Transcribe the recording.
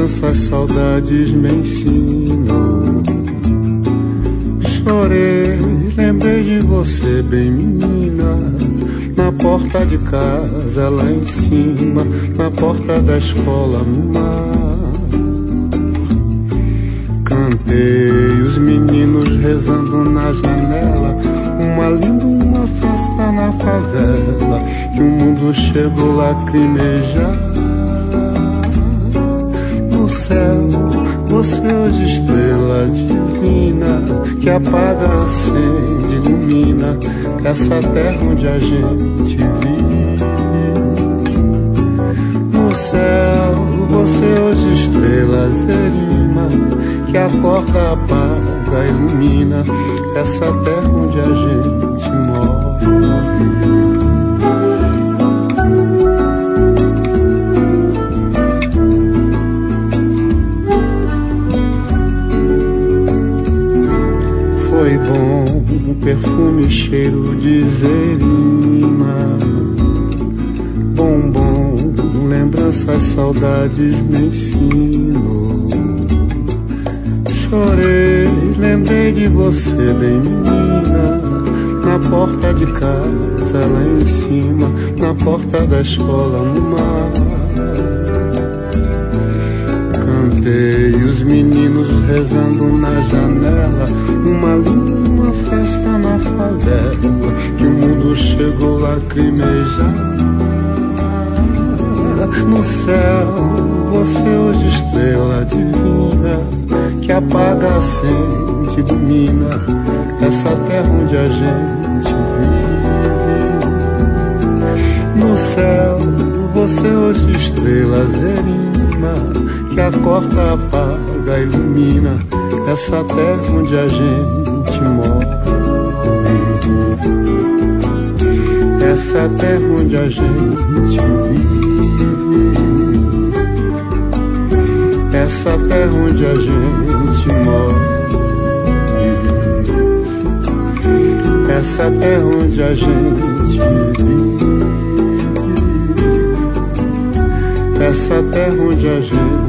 lembranças, saudades me ensinam. Chorei, lembrei de você bem menina, na porta de casa lá em cima, na porta da escola no mar. Cantei os meninos rezando na janela, uma linda, uma festa na favela, que o mundo chegou a lacrimejar. No céu, você hoje estrela divina, que apaga, acende, ilumina essa terra onde a gente vive. No céu, você hoje estrela zerima, que acorda, apaga, ilumina essa terra onde a gente morre. Foi bom o perfume e cheiro de zerima, bom, bom, lembranças, saudades me ensinou. Chorei, lembrei de você bem menina, na porta de casa lá em cima, na porta da escola no mar. Cantei os meninos rezando na janela, uma linda, uma festa na favela, que o mundo chegou a lacrimejar. No céu, você hoje estrela divina, que apaga, acende, ilumina essa terra onde a gente vive. No céu, você hoje estrela zerima, que acorda, apaga, ilumina essa terra onde a gente morre. Essa terra onde a gente vive. Essa terra onde a gente morre. Essa terra onde a gente vive. Essa terra onde a gente